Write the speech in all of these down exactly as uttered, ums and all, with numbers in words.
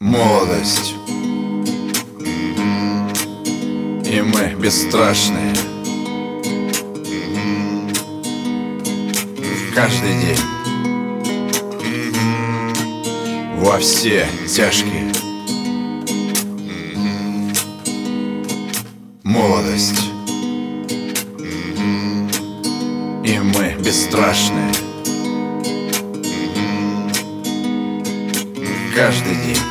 Молодость. И мы бесстрашные. Каждый день во все тяжкие. Молодость. И мы бесстрашные. Каждый день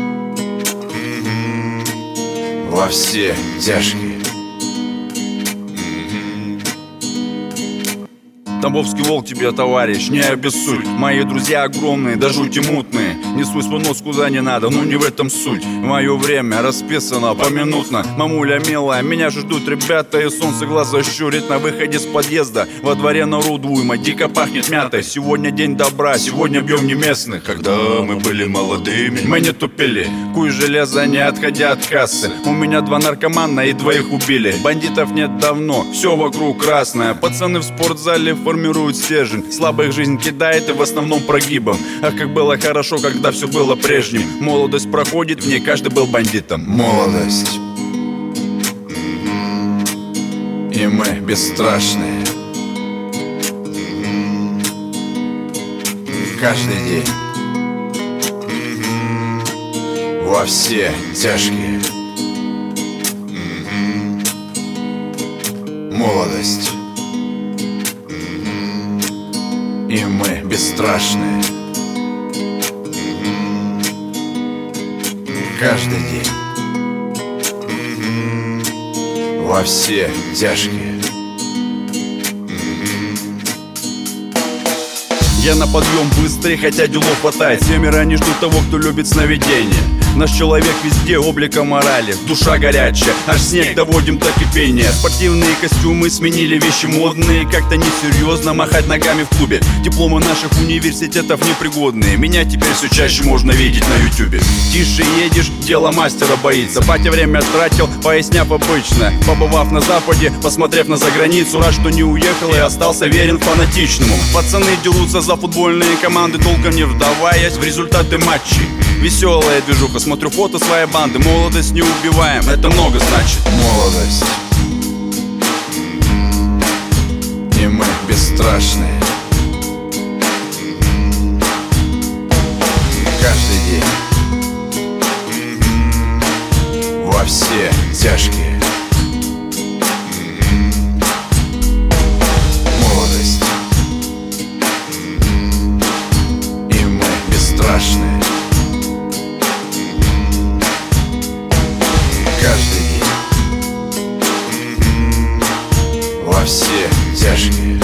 во все тяжкие. Тамбовский волк тебе, товарищ, не обессудь. Мои друзья огромные, да жути мутные. Несу свой нос куда не надо, но не в этом суть. Мое время расписано поминутно. Мамуля милая, меня же ждут ребята. И солнце глаза щурит на выходе с подъезда. Во дворе народ уйма, дико пахнет мятой. Сегодня день добра, сегодня бьем не местных. Когда мы были молодыми, мы не тупили, куй железо, не отходя от кассы. У меня два наркомана и двоих убили. Бандитов нет давно, все вокруг красное. Пацаны в спортзале формируют стержень. Слабых жизнь кидает и в основном прогибом. Ах, как было хорошо, когда все было прежним. Молодость проходит, в ней каждый был бандитом. Молодость. И мы бесстрашные. Каждый день во все тяжкие. Молодость. И мы бесстрашные. Каждый день во все тяжкие. Я на подъем быстрый, хотя делов хватает. Семеро не ждут того, кто любит сновидения. Наш человек везде облика морали. Душа горячая, аж снег доводим до кипения. Спортивные костюмы сменили вещи модные. Как-то несерьезно махать ногами в клубе. Дипломы наших университетов непригодные. Меня теперь все чаще можно видеть на ютубе. Тише едешь, дело мастера боится. Батя время тратил, поясняв обычно. Побывав на западе, посмотрев на заграницу. Рад, что не уехал и остался верен фанатичному. Пацаны дерутся за футбольные команды, толком не вдаваясь в результаты матчей. Веселая движуха, смотрю фото своей банды. Молодость не убиваем, это много значит. Молодость. И мы бесстрашные. Каждый день во все тяжкие. Молодость. И мы бесстрашные. Каждый день во все тяжкие.